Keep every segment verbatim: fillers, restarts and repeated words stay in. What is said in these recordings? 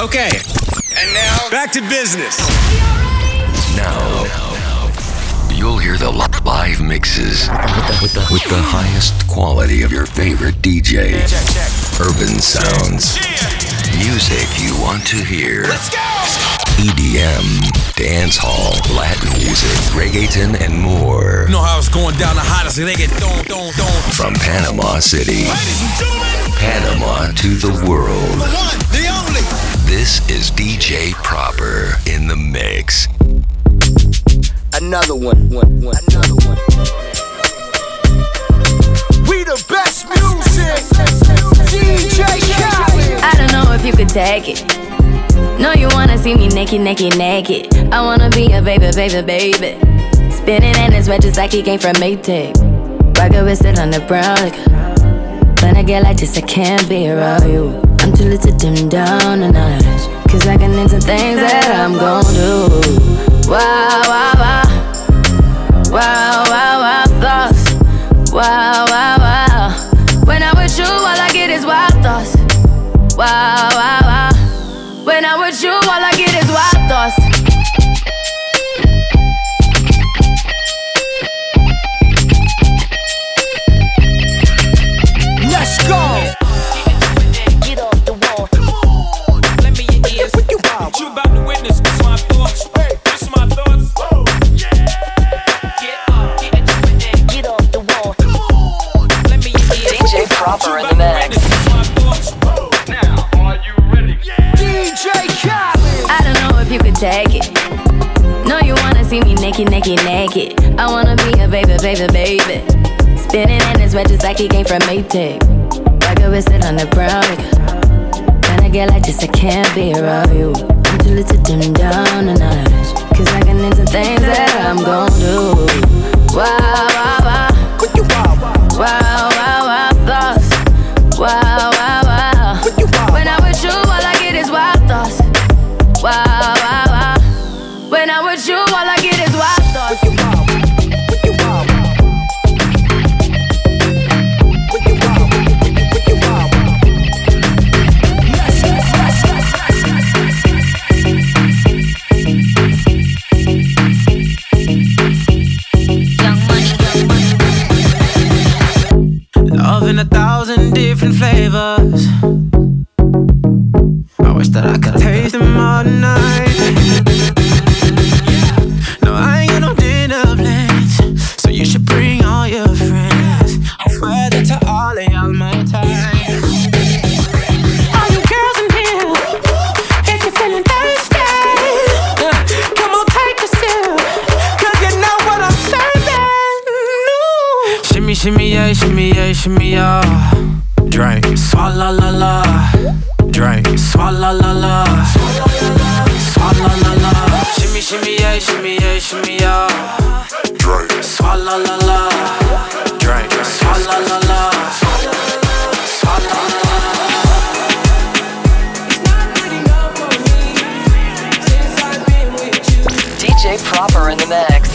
Okay, and now back to business. Now, you'll hear the li- live mixes with the, with the highest quality of your favorite D J. Check, check. Urban sounds. Music you want to hear. Let's go! E D M, dance hall, Latin music, reggaeton, and more. You know how it's going down the hottest reggaeton, don, don. From Panama City, Ladies and gentlemen, Panama to the world. the one, the only. This is D J Proper in the mix. Another one, one, one, another one. We the best music. D J Khaled. I don't know if you could take it. No, you wanna see me naked, naked, naked. I wanna be a baby, baby, baby. Spinning in his red just like he came from Maytag. Rocket with it on the brown like. When I get like this, I can't be around you. I'm too little to dim down a notch. Cause I can into things that I'm gon' do. Wow, wow, wow. Wow, wow, wow, thoughts. Wow, wow, wow. When I'm with you, all I get is wild thoughts. Wow, wow, wow. When I'm with you, all I get is wild thoughts. Let's go. Get off the wall. Let me your ears. What you about? You about to witness this my thoughts. This my thoughts. Get up, get, get off the wall. Let me your ears. D J Proper in the mix. Now, are you ready? D J Khaled. I don't know if you could take it. No, you wanna see me naked, naked, naked. I wanna be a baby, baby, baby. Spinning in his red just like he came from Maytag. Rocket with it on the brown like. When I get like this, I can't be around you. I'm too little to dim down a notch. Cause I can into things that I'm gon' do. Wow, wow, wow. What you about? Wow, wow, wow, thoughts. Wow, wow, wow. What you about? When I'm with you, all I get is wild thoughts. Wow, wow, wow. When I'm with you, all I get is wild thoughts. What you about? What you about? What you about? What you about? Yes, yes, yes, Young money, young money. Love in a thousand different flavors. I wish that I could taste them all night. No, I ain't got no dinner plans, so you should bring all your friends. I swear that to all of y'all my time. All you girls in here, if you're feeling thirsty, uh, come on, take a sip, cause you know what I'm serving. No. Shimmy, shimmy, yeah, shimmy, yeah, shimmy, yeah. Drink, swalla la la. Drink, swalla la la. Swalla la la. Shimmy, shimmy, yeah, shimmy, yeah, shimmy, yeah. Drink, swalla la la. Drink, swalla la la. Swalla la la. D J Proper in the mix.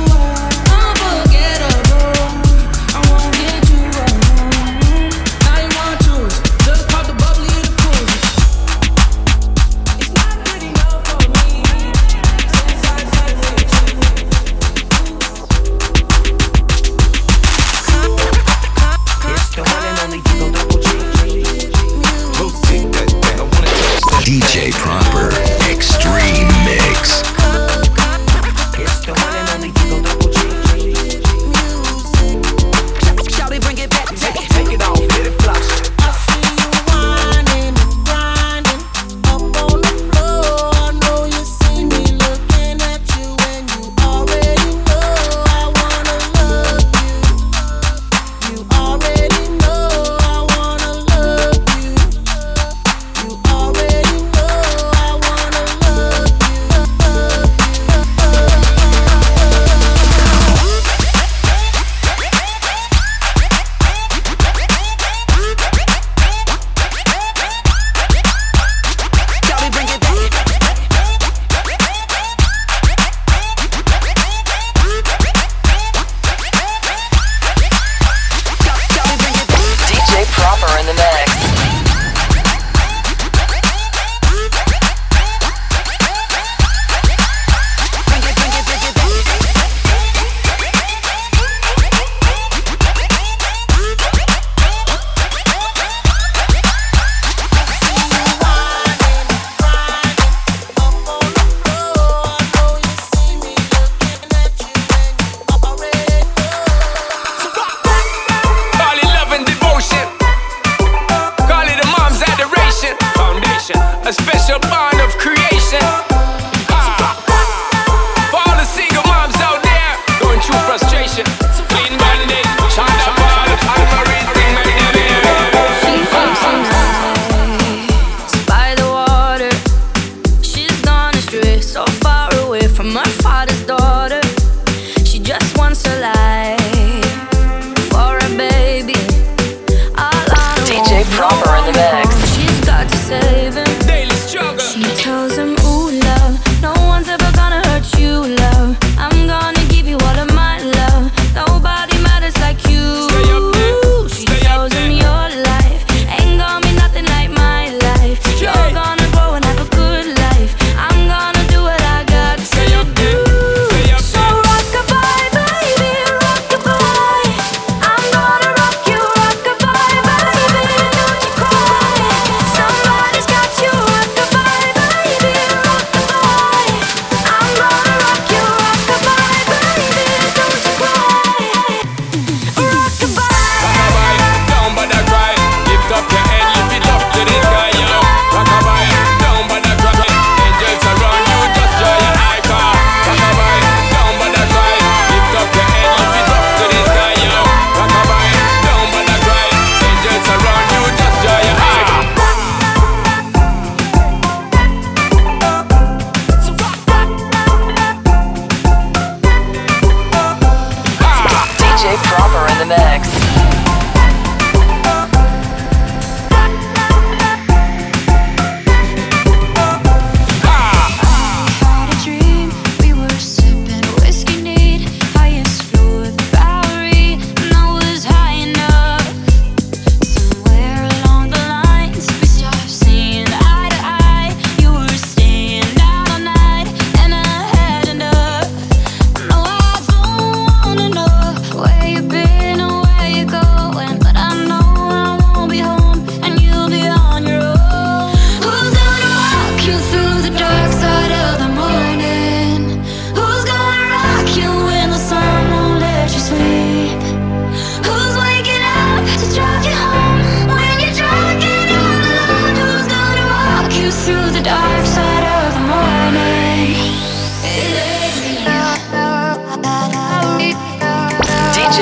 Unforgettable. I won't get you alone. Now you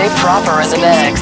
J Proper in the mix.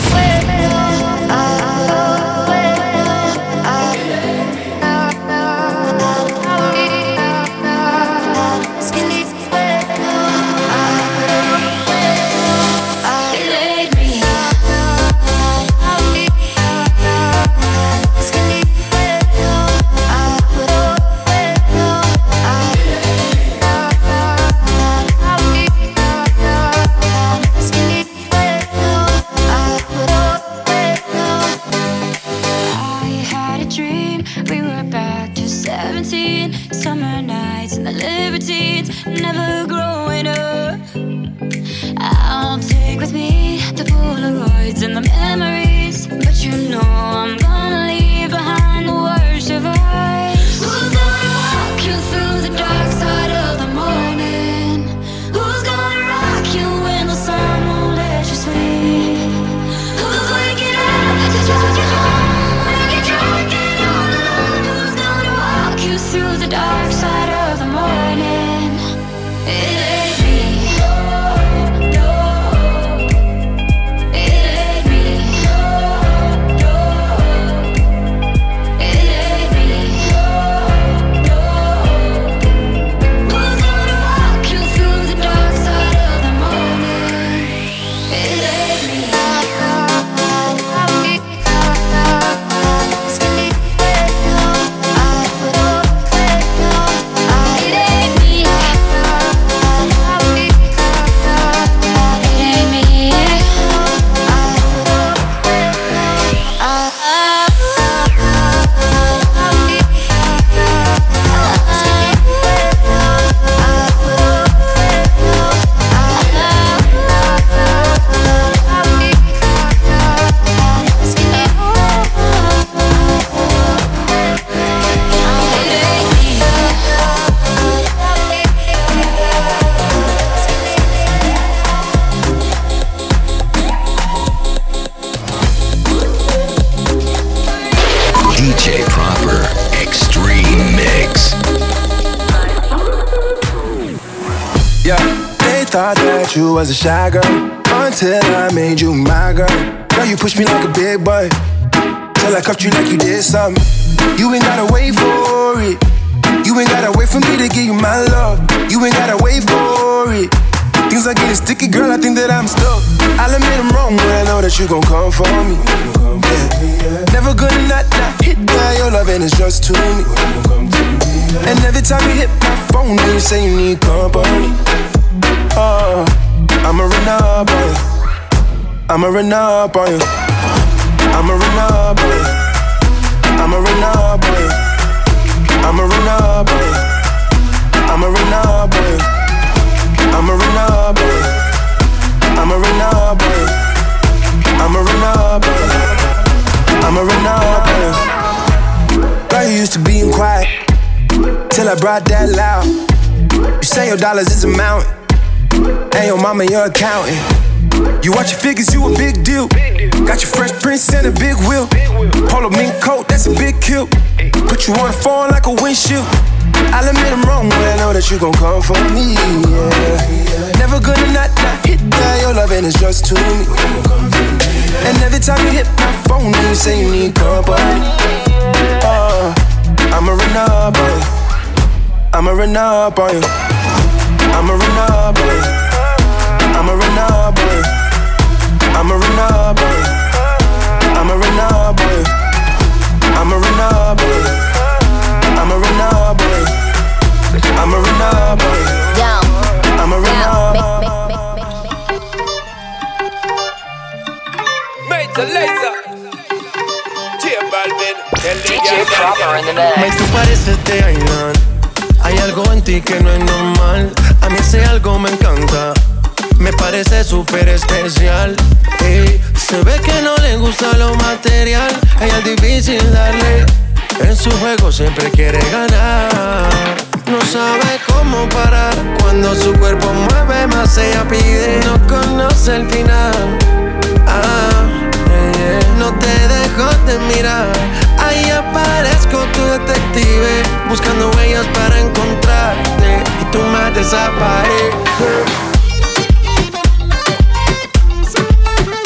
Thought that you was a shy girl until I made you my girl. Girl, you pushed me like a big boy till I cuffed you like you did something. You ain't gotta wait for it. You ain't gotta wait for me to give you my love. You ain't gotta wait for it. Things are getting sticky, girl, I think that I'm stuck. I'll admit I'm wrong, but I know that you gon' come for me. Yeah. Never gonna not, not hit that. Your loving is just to me. And every time you hit my phone, you say you need company. Oh, I'ma run up on you. I'ma run up on you. I'ma run up on you. I'ma run up on you. I'ma run up on you. I'ma run up on you. I'ma run up on you. I'ma run up on you. I'ma run up on you. I'ma run up on you. Girl, you used to being quiet till I brought that loud. You say your dollars is a mountain. And your mama, your accountant. You watch your figures, you a big deal. Got your Fresh Prince and a big wheel. Polo mink coat, that's a big kill. Put you on a phone like a windshield. I'll admit I'm wrong, but I know that you gon' come for me, yeah. Never gonna not, not hit that. Your loving is just to me. And every time you hit my phone, you say you need company. Oh, I'ma run up on you. I'ma run up on you. I'ma run up on you. I'ma run up on you. I'ma run up on you. I'ma run up on you. I'ma run up on you. I'ma run up on you. I'ma run up on you. I'ma run up on you. Major Lazer. J Balvin. D J Proper in the mix. Mike, tú pareces de Ainan. Hay algo en ti que no es normal. A mí ese algo me encanta. Me parece súper especial. Ey, se ve que no le gusta lo material. Ella es difícil darle. En su juego siempre quiere ganar. No sabe cómo parar. Cuando su cuerpo mueve más ella pide. No conoce el final. Ah, yeah, yeah. No te dejo de mirar. Ahí aparezco tu detective, buscando huellas para encontrarte. Y tú más desapareces.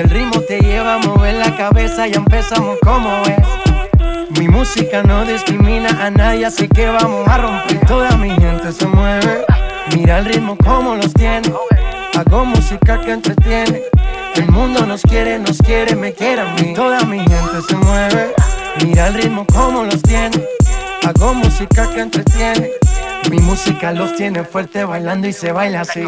el ritmo te lleva a mover la cabeza, ya empezamos como es. Mi música no discrimina a nadie, así que vamos a romper. Toda mi gente se mueve, mira el ritmo como los tiene. Hago música que entretiene. El mundo nos quiere, nos quiere, me quiere a mí. Toda mi gente se mueve, mira el ritmo como los tiene. Hago música que entretiene. Mi música los tiene fuerte bailando y se baila así.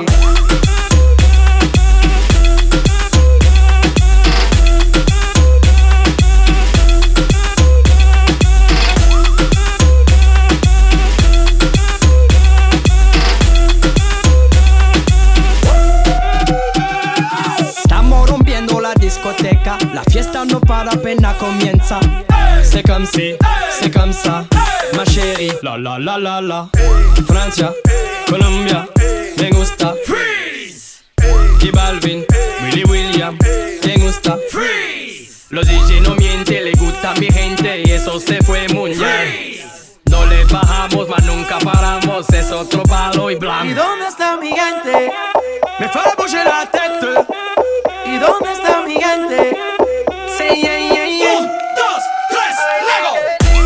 Discoteca, la fiesta no para, apenas comienza. C'est comme si, c'est comme ça, ma chérie. La la la la la. Francia, Colombia, me gusta. Freeze. J Balvin, Willy William, me gusta. Freeze. Los D J no mienten, le gusta a mi gente y eso se fue mundial. No le bajamos, mas nunca paramos, es otro palo y blanco. ¿Y dónde está mi gente? Me fue a bouger la tête. ¿Y dónde está mi gente? Sí, yeah, yeah, yeah. Un, dos, tres, luego.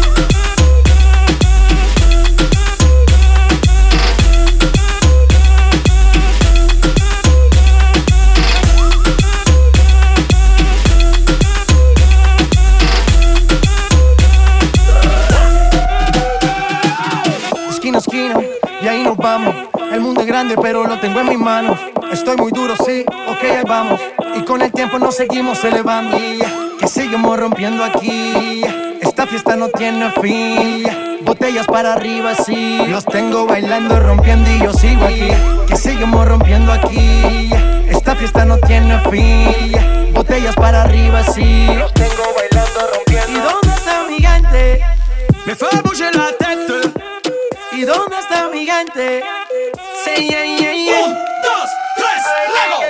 Esquina, esquina, y ahí nos vamos. El mundo es grande, pero lo tengo en mis manos. Estoy muy duro, sí, ok, ahí vamos. Y con el tiempo nos seguimos elevando. Que seguimos rompiendo aquí. Esta fiesta no tiene fin. Botellas para arriba, sí. Los tengo bailando, rompiendo y yo sigo aquí. Que seguimos rompiendo aquí. Esta fiesta no tiene fin. Botellas para arriba, sí. Los tengo bailando, rompiendo. ¿Y dónde está mi gente? Me fue a bouger la tête. ¿Y dónde está mi gente? Sí, yeah, yeah, yeah. Un, dos, tres, luego.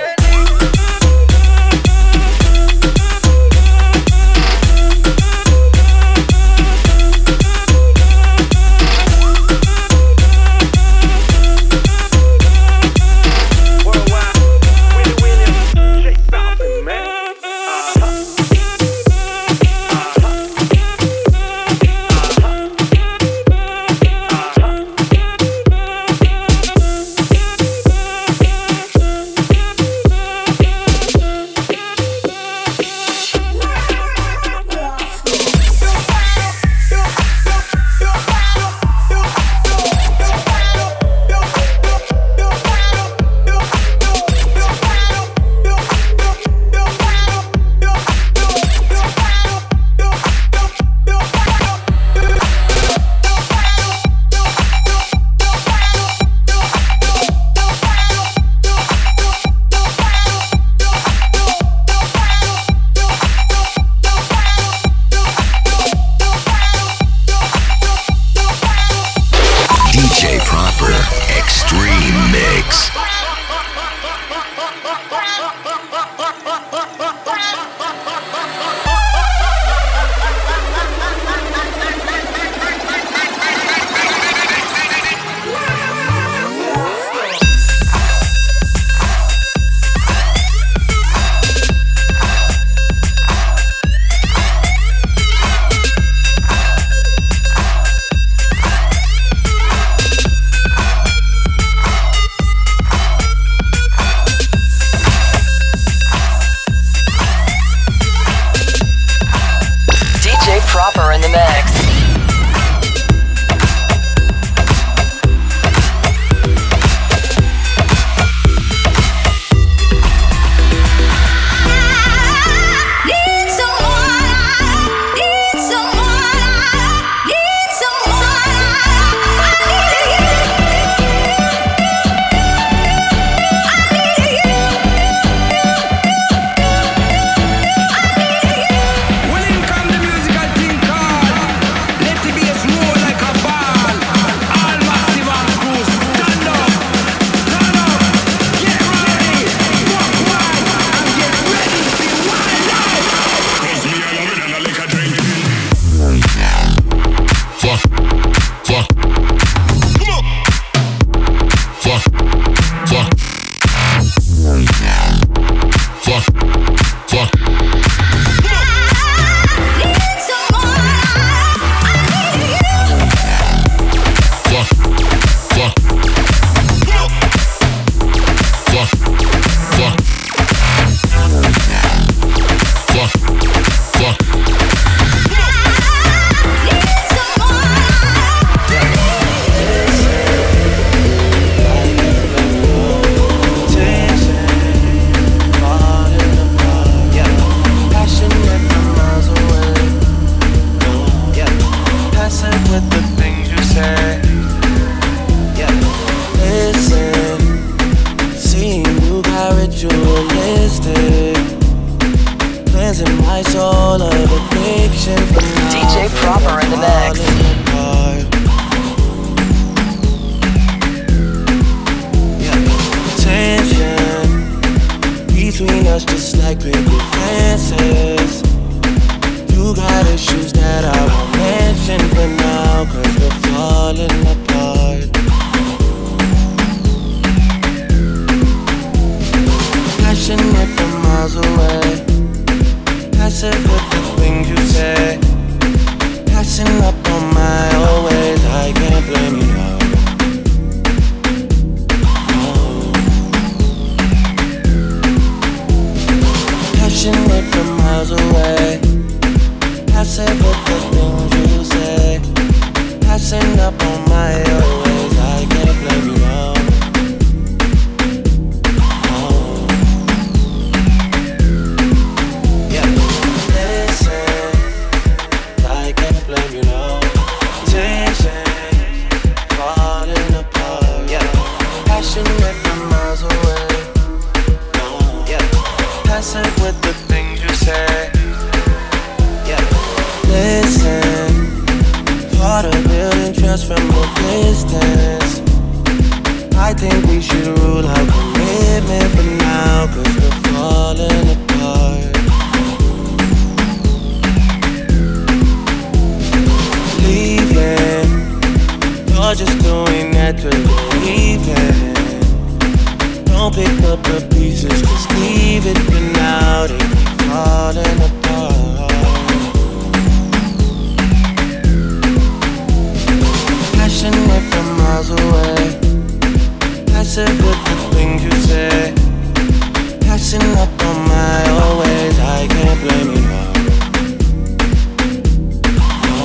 got ritualistic, cleansing my soul of addiction. D J Proper in the mix. Tension between us just like picket fences. You got issues that I won't mention for now, cause we're falling apart. Passionate from miles away, passive with the things you say, passing up on my old ways. I can't blame you now. Passionate from miles away, passive with the things you say, passing up on my old ways. I can't blame you now. No. Yeah. Listen, I can't blame you now. Tension, falling apart. Yeah. Passionate from miles away. Passive with the things you say. Yeah. Listen, part of building trust from a distance. I think we should rule out commitment for now, cause we're falling apart. Leaving, you're just doing that to leaving. Don't pick up the pieces, just leave it for now. They keep falling apart. Passionate from miles away, passive with the things you say, passing up on my old ways. I can't blame you now. No.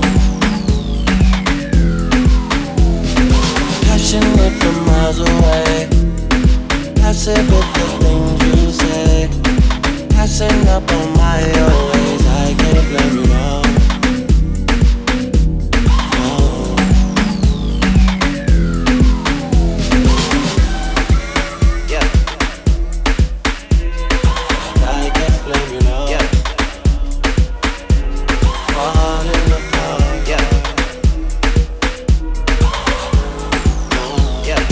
Passionate from miles away, passive with the things you say, passing up on my old ways. I can't blame you now. No. Yeah. I can't blame you now. Yeah. Falling apart. Yeah. Yeah.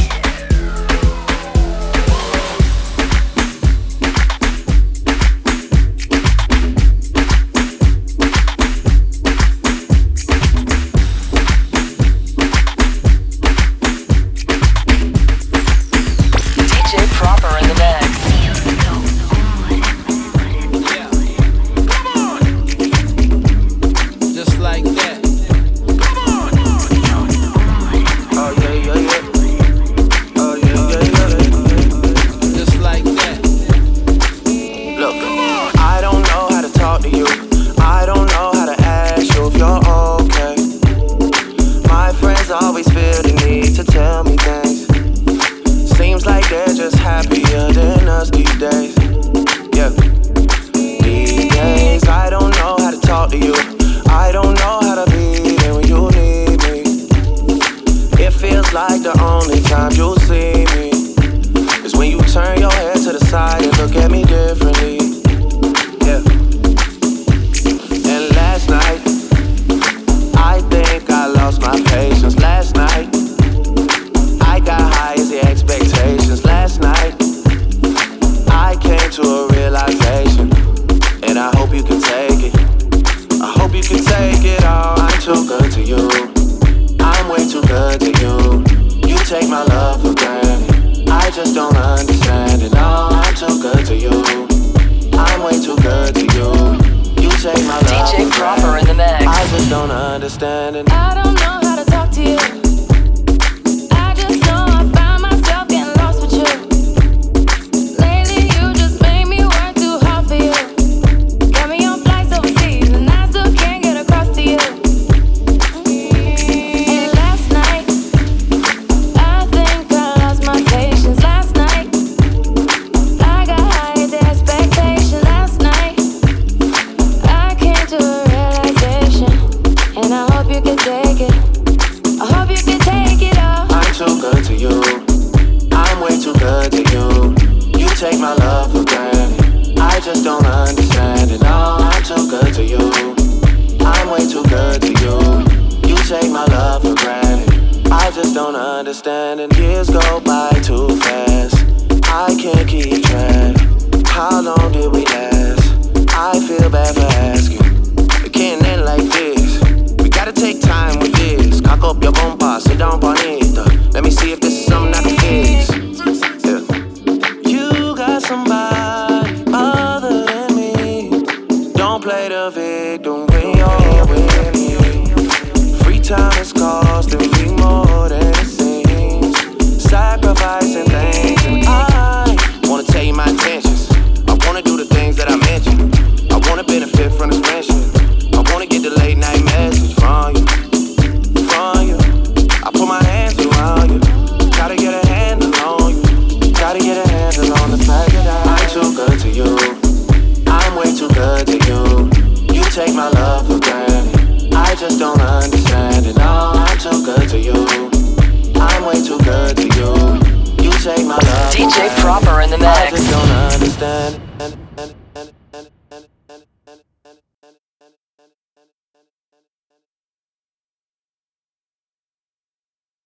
just don't understand it. No, I'm too good to you. take my love for granted. I just don't understand it. No, I'm too good to you. I'm way too good to you. You take my love for granted. I just don't understand. And years go by too fast. I can't keep track. How long did we last? I feel bad for asking. It can't end like this. We gotta take time with this. Cock up your bumper, sit down bonita. Let me see if this is something I can fix. Yeah. You got somebody other than me. Don't play the victim when you're with me. Free time is costing me more than it seems. Sacrificing things, and I wanna tell you my intentions. I wanna do the things that I mentioned. I wanna benefit from this friendship. I wanna get the late night message from you, from you. I put my hands around you. Gotta get a handle on you. Gotta get a handle on the fact that I'm too good to you. I'm way too good to you. You take my love for granted. I just don't understand it. No, I'm too good to you. I'm way too good to you. You take my love. D J Proper in the mix. I just don't understand.